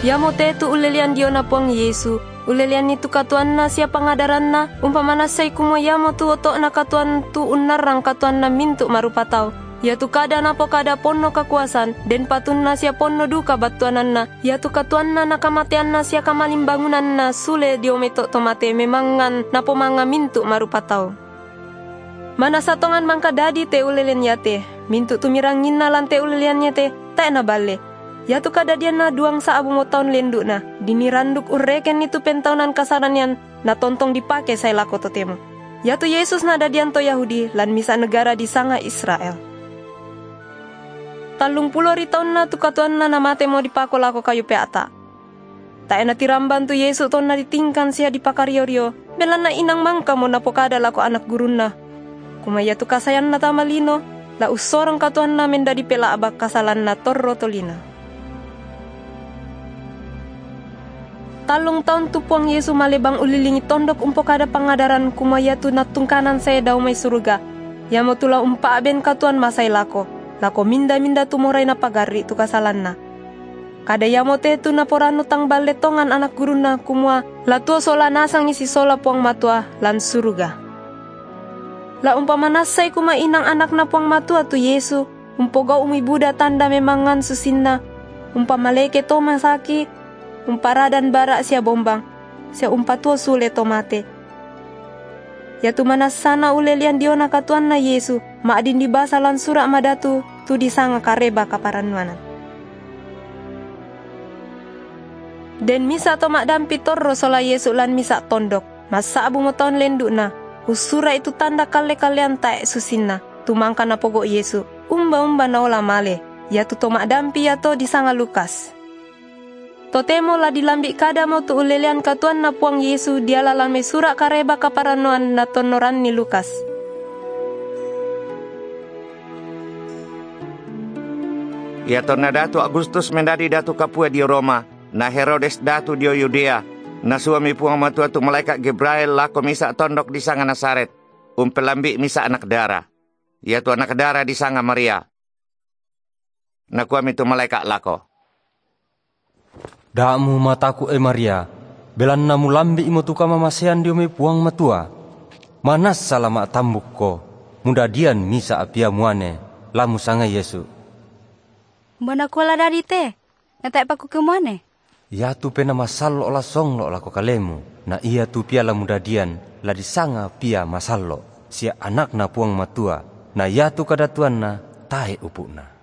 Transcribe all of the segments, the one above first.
Yamo tetu ulelian dio na puang Yesu. Ulelian itu katuan na siya pangadaran na. Umpamana say kumo yamo tu oto na katuan tu unarang katuan na mintu marupataw. Yatu kada na po kada ponno kakuasan. Den patun na siya ponno duka batuanan na. Yatu katuan na nakamatian na siya kamalimbangunan na. Sule dio meto tomate memangan na po mga mintu marupataw. Mana satongan mangka dadi te ulelian yate. Mintu tumirangin na lan te ulelian yate. Tak na bale. Yatu kadadian na duang sa abu mo taon lendu na. Diniranduk ureken itu pentaunan kasaranian na tontong dipake say lako totemo. Yatu Yesus na dadian to Yahudi lan misa negara di sanga Israel. 30 tahun na tu katuan na namate mo dipako lako kayu peata. Tak na tiramban tu Yesus to na ditingkan siya dipakario-rio. Belan na inang mangka mo na pokada lako anak gurun na. Kumaya tu kasayan na tamalino. La usorang katuan na menda di pela abak kasalan na torro tolina. 3 tahun tu puang Yesu malebang ulilingi tondok umpo kada pangadaran kumaya tu natungkanan saya daw may suruga. Yamo tula umpa aben katuan masay lako. Lako minda-minda tumuray na pagari tu kasalan na. Kada yamo tetu na porano tang baletongan anak guru na kumwa. Latuo sola nasang isi sola puang matua lan suruga. La umpamanasay kumainang anak na puang matua tu Yesu. Umpogaw umibuda tanda memangan susinna. Umpamaleke to masaki. Umparadan bara siya bombang, siya umpatuo sule tomate. Yatu manas sana ulelian dio na katuan na Yesu, maadin dibasa lan sura madatu, tu disanga kareba kaparanwanan. Den misa to makdampi torro sola Yesu lan misa tondok, masa abu moton lendu na, usura itu tanda kale-kalean tae susinna, tumangka na pogo Yesu, umba-umba na ola male, yatu to makdampi yato disanga Lukas. Totemo la dilambik kada mo tu ulelian katuan na puang Yesu diala lan may sura kareba kaparanoan na tonoran ni Lukas. Yato na datu Agustus mendadi datu kapua di Roma, na Herodes datu dio Yudea, na suami puang matua tu malaikat Gabriel lako misa tondok di sanga Nasaret, umpelambik misa anak dara. Yatu anak dara di sanga Maria. Na kuami tu malaikat lako. Damu mataku Maria, belan namu lambi imo tuka mamasean dio me puang matua. Manas salama tambuk ko, muda dian misa apia muane, lamu sanga Yesu. Mana kola dari te, natai paku ke muane? Ya tu pena masalo ola song lo lako kalemu, na iya tu pia lamu dadian, la disanga pia masalo, sia anak na puang matua, na ya tu kadatuan na tae upuna.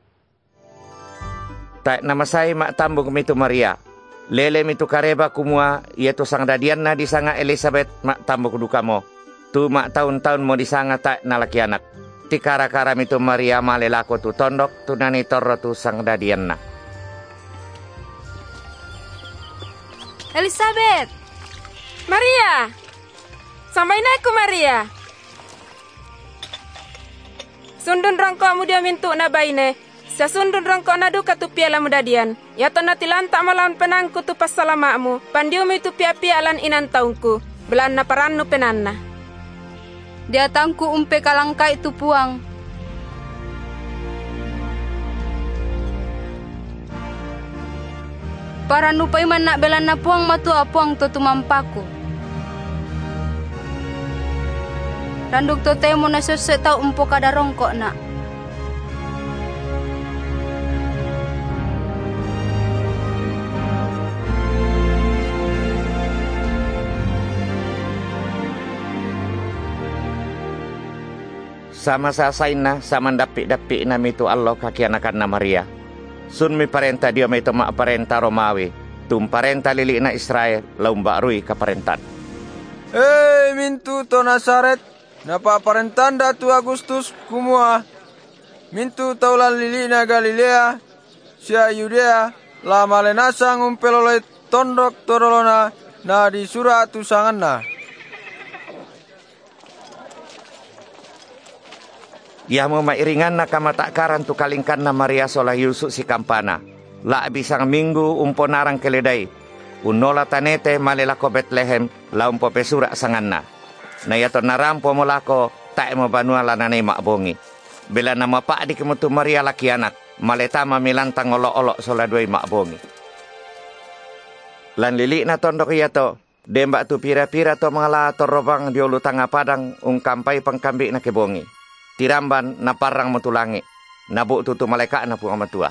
Tak nama saya mak tambung mitu Maria. Lele mitu kareba kumua, yaitu sang dadian na disanga Elizabeth mak tambung dukamo. Tu mak tahun-tahun mo disanga tak nalaki anak. Ti kara-kara mitu Maria malelako tu tondok, tu nani torro tu sang dadian na. Elizabeth! Maria! Sampai naik ku Maria! Sundun rangko mudia mintu na baine. Sa sundun rangko na duka tu piala mudadian. Yato na tilanta malawan penangku tu pasalamamu. Pandiumi tu pia-pia lan inan taungku. Belan na parannu penanna. Dia tangku umpe kalangkai tu puang. Paranu paiman nak belan na puang matua puang tu mampaku. Randuk to temo na sose tau umpo kada rongkok nak. Sama sasain na, sama dapik-dapik na mitu Allah kakianakan na Maria. Sun mi parenta dia may mak parenta Romawi. Tum parenta lili na Israel, laumba rui kaparentan. Mintu to Nasaret, napaparentan datu Agustus kumua. Mintu taulan lili na Galilea, siya Yudea, la malenasang umpelolay tondok torolona na disura tusangan na. Yamu mairingan na kamatakaran tu kalingkan na Maria sola Yusuf si kampana. La bisang minggu umpo narang keledai. Unola tanete malelako Bethlehem la umpo pesura sangan na. Na yato narampo mo lako tae mo banua lananay makbongi. Bila na mapaadi kemutu Maria laki anak. Maletama milantang olo-olo sola duay makbongi. Lan lilik na tondok iya to, dembak tu pira-pira to mangala to robang diolu tanga padang ungkampai pangkambik na kebongi. Tiramban na parang mutulangi, nabuk tutu malaikat na puang matua.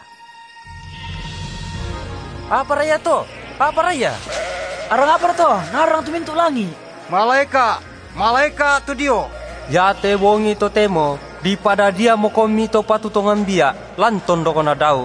Apa raya to? Apa raya? Arang apa to? Narang tu mintu langi. Malaikat tu dio. Ya te wongi to temo, di pada dia mo komi to patutongan bia, lan tondok na dau.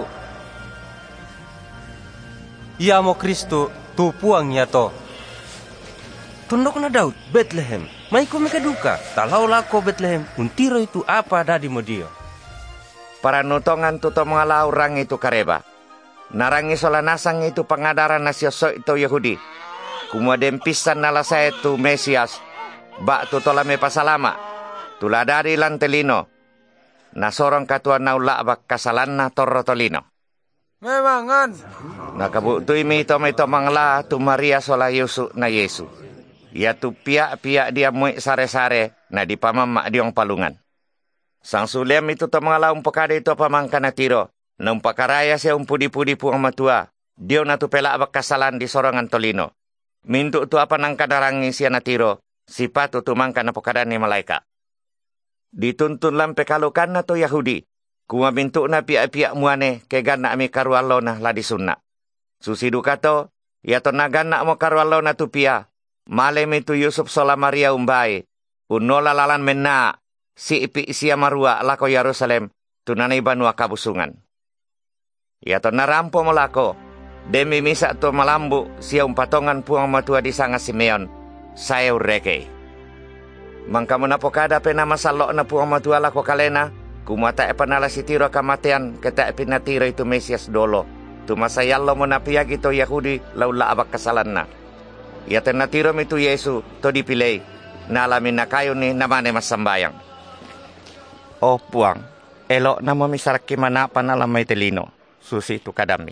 Ia mo Kristo, tu puang ya to. Tondok na Daud, Bethlehem. Mai ko mekaduka, talau lako Bethlehem, untiro itu apa dadi mo dio. Para nutongan tu to mangala orang itu kareba. Narangi solanasang itu pangadaran na siyosok itu Yahudi. Kumua dempisan nala saya tu Mesias. Bak tu tolame pasalama. Tuladari lan telino. Nasorong katuan naula bak kasalan na torro tolino. Memangan. Nakabutui mi ito mangla tu Maria sola Yusu na Yesu. Ia tu piak-piak dia muik sare-sare na di pamamak diong palungan. Sang suliam itu to mangala umpakada itu pamangkan na tiro. Na umpakaraya siya umpudi-pudi puang matua. Dio na tu pelak bak kasalan di sorongan tolino. Mintu tu apa nang kadarangi siya na tiro. Sipatu tu mangka na pokadan ni malaikat. Dituntun lampe kalukan na to Yahudi. Kuma mintu na piak-piak muane kegan na ami karualo na ladi sunna. Susidu kato, ia to nagan na mo karualo na tu pia. Malem itu Yusuf sola Maria umbai. Unola lalan menna. Si ipi siya marua lako Yerusalem. Tunanay banua kabusungan. Ia to narampo mo lako. Demi misa to malambu siya umpatongan puang matua di sanga Simeon. Saya ureke. Mangka menapokada pena masalok na puang matua lako kalena. Kumata epanala si tiro kamatean keta epinatiro itu Mesias dolo. Tumasayalo mo na piyag ito Yahudi laula abak kasalan na. Ia tenatiro mitu Yesu to dipilay. Nalamin na kayo ni namane masambayang. O puang, elok na mamisarak kimanapan alam may telino. Susi tu kadami.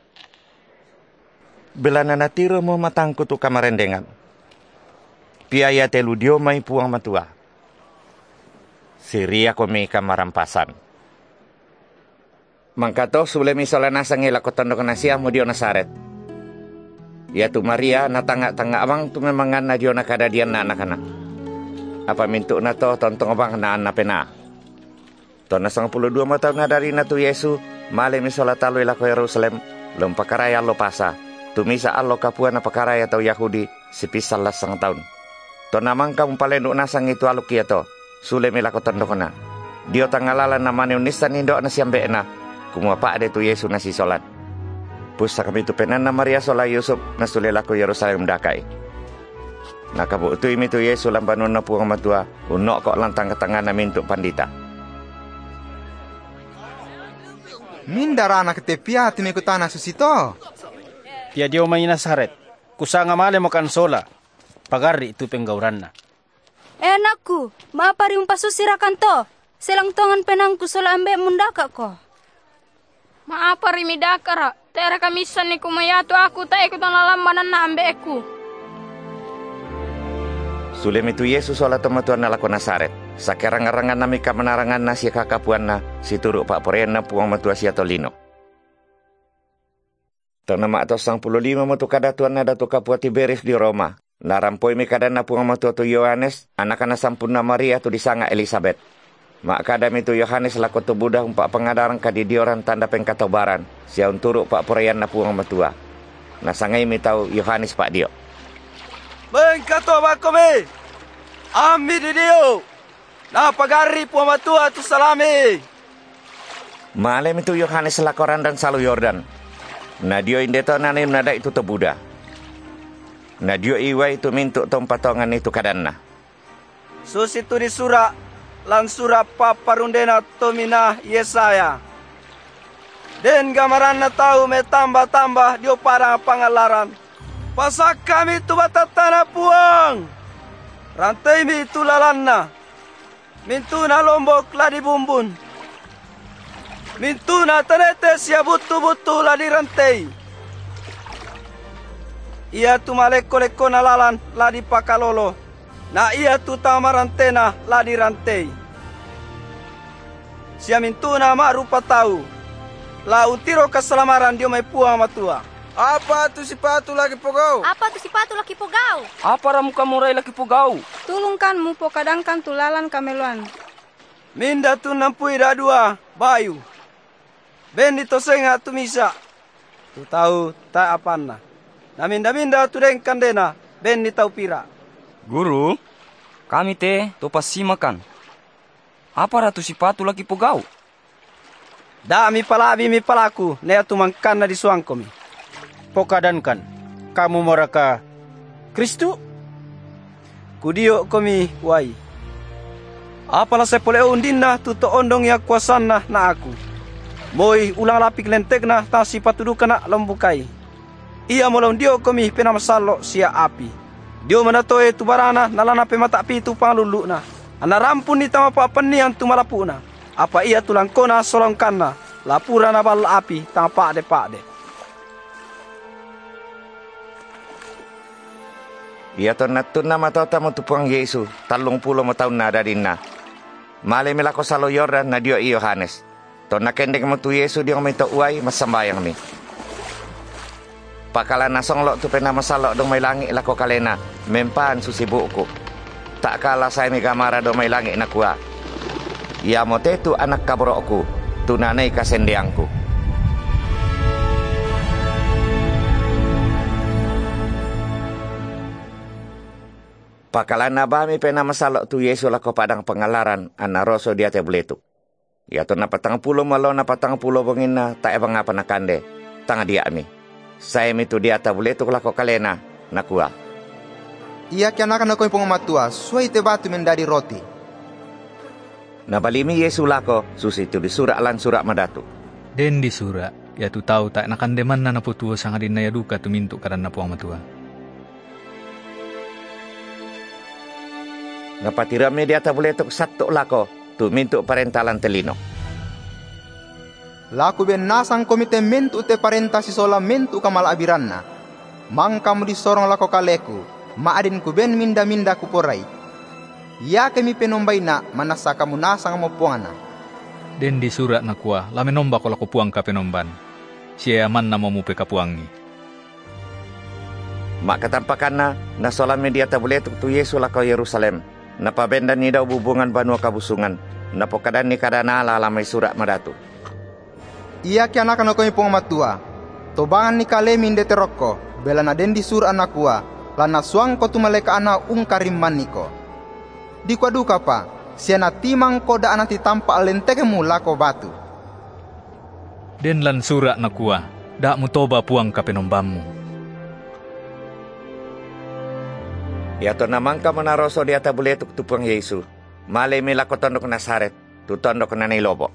Bila na natiro mo matangko tu kamarendengan. Piaya teludio may puang matua. Siria ko may kamarampasan. Mangkato sulemi solanasang ilakotondo ka na siya mo dio Nazaret. Ya tu Maria na tanga-tanga abang tu memangan na dio na kadadian na anak-anak. Apa mintu na to tontong abang na anapena. To na 12 mataw na dari na tu Yesu, male mi solatalo ila ko Yerusalem, lumpakaraya lo pasa. Tumisa allo kapua na pakaraya tau Yahudi, sipisal las 1 taon. To namang kamumpalendo na sang itu aluk kia to, sule mi lako tondo ko na. Dio tangalalan na maniunisan nindo na siyambe na, kumuapa ade tu Yesu na si solat. Pusa kami tu penan na Maria sola Yusuf na sule lako Yerusalem dakay. Nakabuto imi tu Yesu lambanon na puang matua, unok ko lantang katangan na mintu pandita. Mindara anak tepia timikutan susito. Tia dio may Nazaret, kusanga male mo kansola, pagari itu penggauran na. Anakku, maapari umpasusirakan to. Selang tongan penangku sola ambe mundaka ko. Maapari midakara, tera kamisan ni kumayato aku ta ikutan lalambanan na ambe aku. Sulem itu Yesus sola tomatuan na lako Nazaret. Sakerang-arangan nami kamanarangan na siya kakapuan na si turuk pak porean na puang matua siya tolino. Tanama ato 15 matu kadatuan na datu kapua Tiberias di Roma. Narampoy mi kadan na puang matua tu Yohanes, anak na sampuna Maria tu disanga Elizabeth. Mak kadam itu Yohanes lako tu budak umpak pengadaran kadidioran tanda pengkatobaran. Siya unturuk pak porean na puang matua. Nasangay mi tau Yohanes pak dio. Pengkatoba kami. Ami di dio. Na pagari puang matua tu salami. Malem itu Yohanes lakoran dan salu Yordan. Na dio indeto nanim nada itu to Buddha. Na dio iwa itu mintuk tompatongan itu kadanna. Sus itu di surah lan surah paparundena tomina Yesaya. Den gamaran na tahu me tambah-tambah dio para pangalaran. Pasak kami tu batatana puang. Rantai mi tu lalanna. Mintu na lombok la di bumbun. Mintu na tanetes ya butu-butu la di rantai. Ia tu maleko-leko na lalan la di pakalolo. Na ia tu tamarantena la di rantai. Sia mintu na marupa tahu. La utiro keselamaran dio may puang matua. Apa tu sipatu lagi pogau? Apa tu sipatu laki pogau? Apa ramu kamu rai laki pogau? Tulungkanmu po kadangkan tulalan kameluan. Minda tu nampui dadua, bayu. Ben di tosenga tu misa. Tu tahu tak apana. Na minda tu deng kandena, ben di tahu pira. Guru, kami te topas simakan. Apa ratu sipatu laki pogau? Da mi palaku, nea tu mangkana di suangkomi. Pokadankan, kamu meraka Kristu? Kudio komi wai. Apalah sepole undinna tu to ondong ya kuasanna na aku. Moi ulang lapik lentegna ta sipatuduka na lembukai. Ia molong dio komi pena masalo sia api. Dio manatoe tu barana nalana pe mata pitu pangluluna. Ana rampun ni tama pa penian tu malapuna. Apa ia tulang kona solongkanna lapura na bal api tama pakde. Ia to natun na matota mo tupuang Yesu, 30 mo taon na dadin na. Mali milako sa Yordan na dio i Yohanes. To nakendek mo tu Yesu dio may to uay masambayang mi. Pakala nasong lo tu pena masalo dong may langi lako kalena, mempaan susibu ko. Tak kala say mi gamara dong may langi na kuha. Ia mo tetu anak kabro ko, tunanay kasendiang ko. Pakalan na ba mi pena masalo tu Yesu lako padang pengalaran anaroso dia te buletuk. Ya to na 40 malo na 40 bangin na ta ebang apa nakande tanga dia mi. Saya mi tu dia ta buletuk lako kalena nakua. Ia kianakan ako yung matua, suay te batu mendadi roti. Nabalimi Yesu lako susi tu disura alan surak madatu. Den disura, ya tu tahu tak nakandeman na naputuo sang adin na yaduka tumintu karan na puang matua. Napatirami dia ta buletuk satu lako tu mintu parentalan telino. Laku ben nasang komite mintu te parenta si sola mintu kamal abiranna. Mang kamu disorong lako kaleku, maadin ku ben minda kuporai. Ya kami penombay na manasa kamu nasang mo puangana. Den di surat na kuah, lame nomba ko lako puang ka penomban. Siya man na mamupe ka puangi. Mak katampakan na sola media ta buletuk tu Yesu lako Yerusalem. Napabendan ni daw bubungan banua kabusungan. Napokadan ni kadana alamay surak madatu. Ia kianakan ako yung matua. Tobangan ni kalemin de teroko. Bela na den di sur anakua. Lana suang ko tumaleka ana karimman niko. Di kwa duka pa. Siya na timang ko daan ti tampa alenteke mula ko batu. Den lan surak na kuah. Da mo toba puang ka penombammu. Yato namang ka manaroso di ata buletuk tupuang Yesu. Malay mila ko tondok Nazaret, tu tondok na nilobo.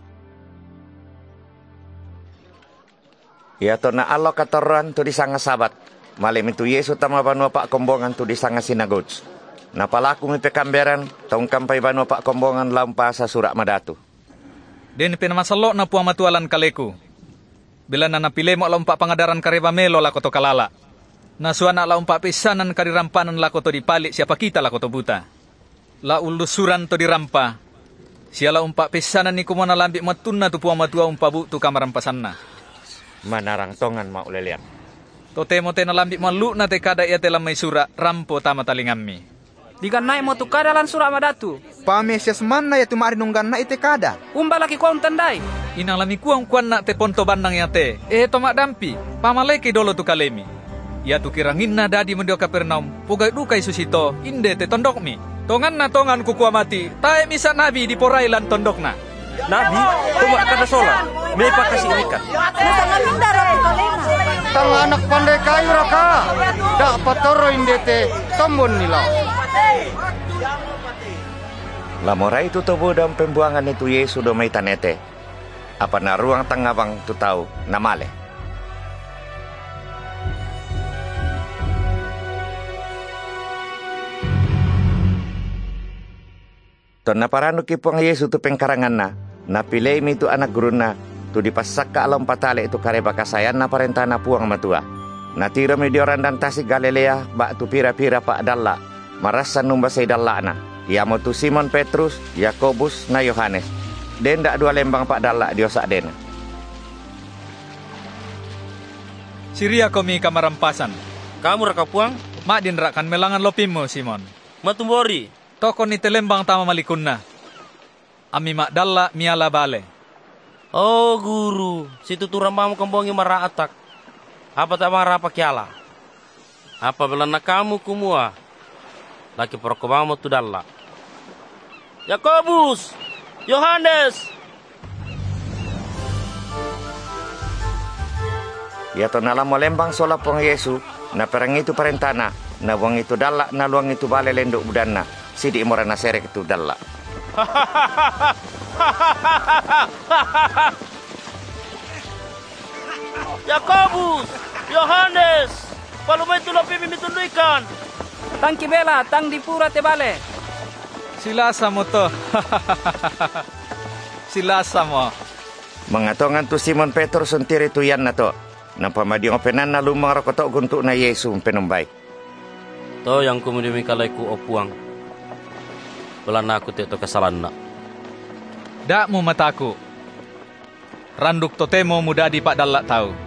Yato na alo katoran tu di sanga sabat. Malay mitu Yesu tama banua pak kombongan tu di sanga sinagogs. Napalaku mi pekamberan, taong kampay banua pak kombongan lampa sa surak madatu. Den pinamasalok na puang matualan kaleku. Bila na napile mo lompa pangadaran kareba melo lako to kalala. Nasuana la umpa pesanan kadirampanan lako to dipalik siapa kita lako to buta. La ulusuran to dirampa. Siala umpa pesanan ni kumana lambik matuna tu puang matua umpa bu tu kamarampasan na. Manarang tongan ma ulelian. To temo tena lambik malu na te kada ia telam may sura rampo tama talingammi. Digan nai mo tu kada lan sura madatu. Pamesias man na ya tumari nunggan na ite kada. Umba laki kuang tandai. Inang lami kuang na te ponto bandang ya te. Tomak dampi. Pamaleki dolo tu kalemi. Ya tu kirangin na dadi mendio Kapernaum, pugay dukay susito, inde te tondok mi. Tongan na tongan kukua mati, tae misa nabi di porailan tondok na. Nabi, tumak kada sola, may pakasi ikat. Tang anak pandai kayu raka, dak patoro inde te, tombon nila. Lamora itu tubo dalam pembuangan itu Yesu do may tanete. Apa na ruang tangabang tu tau namale. To naparano ki puang Yesu tu pengkarangan na, napilay mi tu anak guru na, tu dipasak ka alam patale itu kareba kasayan na parentana puang matua. Natiro mi dioran dan tasik Galilea, bak tu pira-pira pak dalla, marasan numba say dalla na. Ia mo tu Simon Petrus, Yakobus na Yohanes. Den dak 2 lembang pak dalla diosak den. Siria komi kamarampasan. Kamu raka puang? Mak din rakan melangan lopimu, Simon. Matumbori. Toko ni telembang tama malikunna. Ami mak dalla miala bale. Oh guru, situ turambamu kembongi maraatak. Apa tak marah apa kiala? Apa belana kamu kumua? Laki perkomamu tu dalla. Yakobus, Yohanes. Ya to nalam molembang sola pong Yesu, na perang itu parentana, na wang itu dalla, na luang itu bale lenduk budanna, sidi morana serek itu dalla. Yakobus, Yohanes, palumay tulang pimitunduikan. Tang kibela, tang dipura te bale. Silasa mo to. Silasa mo. Mangatongan tu Simon Petrus untiri tu yan na to. Nang pamadiong openan na lumang rakotok guntuk na Yesu penumbay. To yang kumudimi kalay ku opuang. Belan aku tito kesalahan na. Da mo mataku. Randuk totemo muda di pak dalak tahu.